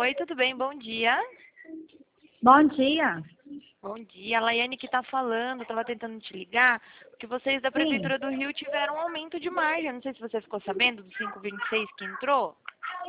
Oi, tudo bem? Bom dia. Bom dia. Bom dia. A Laiane que tá falando, estava tentando te ligar, porque vocês da Sim. Prefeitura do Rio tiveram um aumento de margem. Não sei se você ficou sabendo do 5,26 que entrou.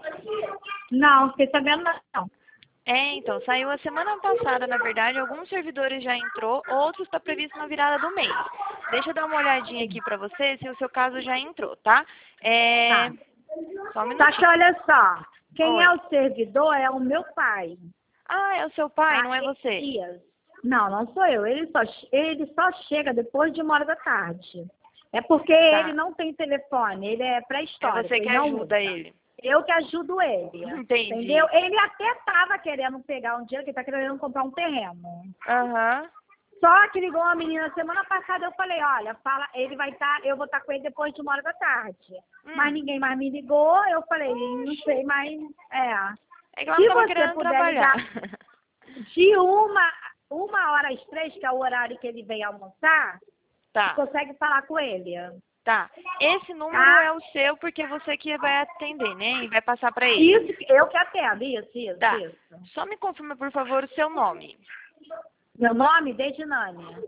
Não, fiquei sabendo não. Então, saiu a semana passada, na verdade, alguns servidores já entrou, outros está previsto na virada do mês. Deixa eu dar uma olhadinha aqui para você se o seu caso já entrou, tá? Tá. Só um Só que minutinho. olha só, quem Oi. é o servidor é o meu pai. Ah, é o seu pai, Tá? não é você? Dias. Não, não sou eu. Ele só chega depois de 1 hora da tarde. É porque Tá. ele não tem telefone, ele é É pré-histórico, você que ele não ajuda usa. ele. Eu que ajudo ele, Entendi. entendeu? Ele até estava querendo pegar um dinheiro, que ele está querendo comprar um terreno. Aham. Só que ligou uma menina semana passada, eu falei, olha, fala, ele vai estar, eu vou estar com ele depois de 1 hora da tarde. Mas ninguém mais me ligou, eu falei, não sei mais, É que ela não Se estava você querendo puder trabalhar. ligar de 1 hora às 3, que é o horário que ele vem almoçar, Tá, consegue falar com ele, tá. Esse número tá? é o seu porque você que vai atender, né? E vai passar para ele. Isso, eu que atendo, isso, Tá. isso. Só me confirma, por favor, o seu nome. Meu nome, Dejinânia.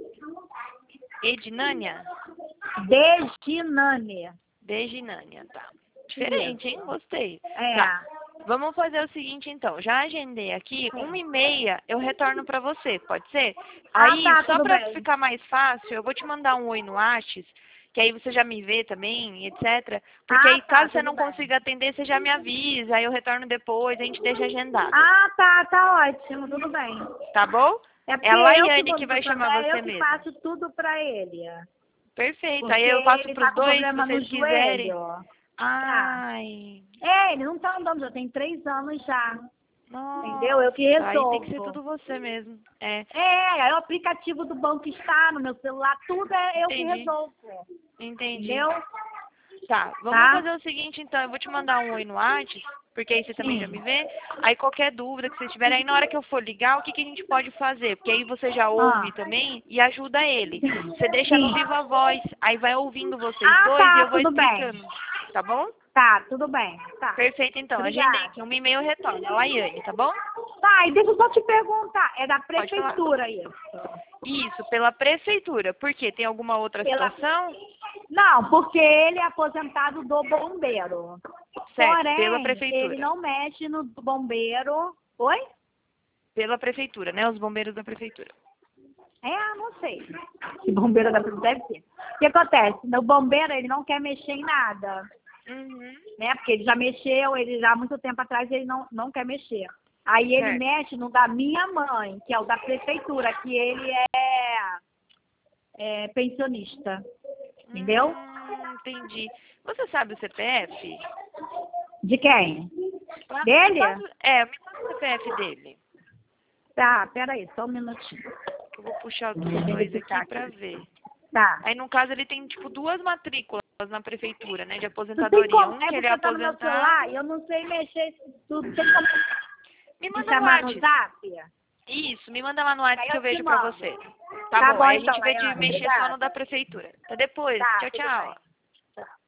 Ednânia? Dejinânia. Deginânia, tá. Diferente, hein? Isso. Gostei. É. Tá. Vamos fazer o seguinte, então. Já agendei aqui, 1h30 eu retorno para você, pode ser? Aí, Tá, só tudo para bem. ficar mais fácil, eu vou te mandar um oi no Whats, que aí você já me vê também, etc. Porque aí, Tá, caso você tudo não bem. consiga atender, você já me avisa, aí eu retorno depois, a gente deixa agendado. Tá ótimo, tudo bem. Tá bom? É porque É a eu que Laiane vou que vai chamar é você eu que mesmo. faço tudo pra ele. Perfeito. Aí Porque eu passo ele pros tá com dois, se problema no vocês quiserem. joelho. Tá. Ai, Ele não tá andando, já tem 3 anos já. Entendeu? Eu que nossa, aí tem que ser resolvo. tudo você mesmo. Aí o aplicativo do banco está no meu celular, tudo é eu que Entendi. resolvo. Entendi. Entendeu? Tá, vamos Tá? fazer o seguinte então, eu vou te mandar um oi no Whats, porque aí você também já Sim. me vê. Aí qualquer dúvida que vocês tiverem, aí na hora que eu for ligar, o que que a gente pode fazer? Porque aí você já ouve também e ajuda ele. Você deixa no Sim. Viva Voz, aí vai ouvindo vocês dois e eu Tá, vou tudo bem. explicando. Tá bom? Tá, tudo bem. Tá. Perfeito então, agendei Obrigada. aqui, 1h30 eu retorno, a Laiane, tá bom? Tá, e deixa eu só te perguntar, é da Pode falar. prefeitura isso? Isso, pela prefeitura. Por quê? Tem alguma outra situação? Não, porque ele é aposentado do bombeiro. Certo, pela Porém, ele prefeitura. não mexe no bombeiro. Oi? Pela prefeitura, né? Os bombeiros da prefeitura. Não sei. Que bombeiro da prefeitura deve ser. O que acontece? No bombeiro ele não quer mexer em nada, Uhum. né? Porque ele já mexeu, ele já há muito tempo atrás ele não quer mexer. Aí ele Certo. mexe no da minha mãe, que é o da prefeitura, que ele é pensionista. Entendeu? Entendi. Você sabe o CPF? De quem? Ah, Dele? me passa o CPF dele. Tá, peraí, só um minutinho. Que eu vou puxar dos Deixa eu dois verificar aqui pra aqui. ver. Tá. Aí, no caso, ele tem, tipo, 2 matrículas na prefeitura, né? De Tu tem aposentadoria. como? Um É que ele é porque tá no meu aposentado. celular e eu não sei mexer tudo. Tem como Me me manda no chamar no WhatsApp. zap? Isso, me manda lá no WhatsApp Aí que eu eu te vejo pra mando. você. Tá Tá bom, bom aí a então, gente vê de Laiane. mexer só no Obrigada. da prefeitura. Até depois. Tá, Tchau, tudo tchau. bem. Tá.